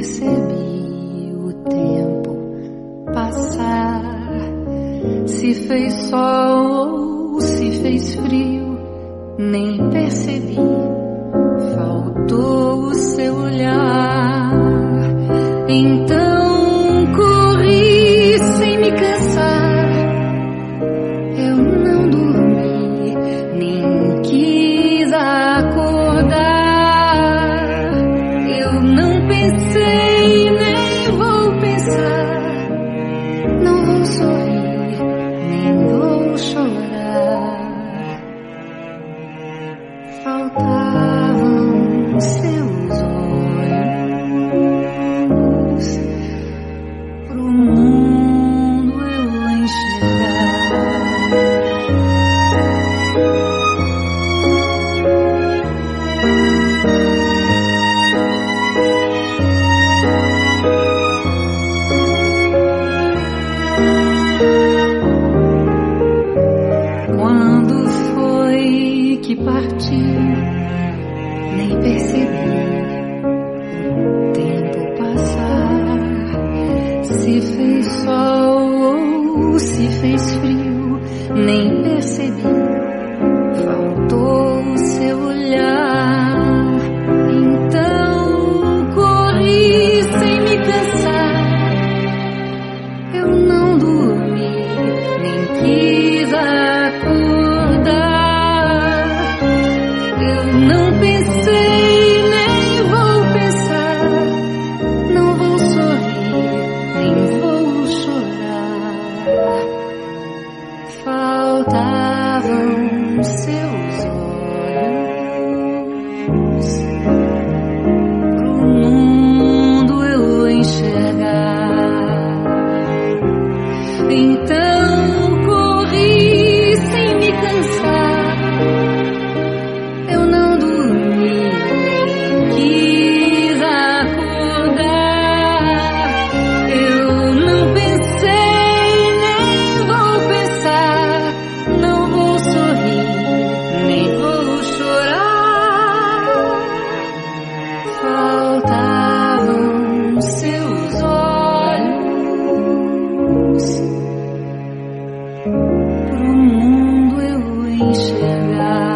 percebi o tempo passar. Se fez sol ou se fez frio, nem percebi. Faltou o seu olhar. Então corri sem me cansar. Eu não dormi, nem quis acordar. Eu não pensei, nem vou pensar. Não vou sorrir, nem vou chorar. Faltavam seus olhos pro mundo eu enxergar. Quando foi que partiu, nem percebi o tempo passar. Se fez sol ou se fez frio, nem percebi. Faltou o seu olhar. Então corri sem me cansar. Eu não dormi, nem quis acordar. Eu não pensei, nem vou pensar. Não vou sorrir, nem vou chorar. Faltavam seus olhos pro mundo eu enxergar. Então corri sem me cansar. Eu não dormi, nem quis acordar. Eu não pensei, nem vou pensar. Não vou sorrir, nem vou chorar. Faltavam seus olhos pro mundo eu enxergar.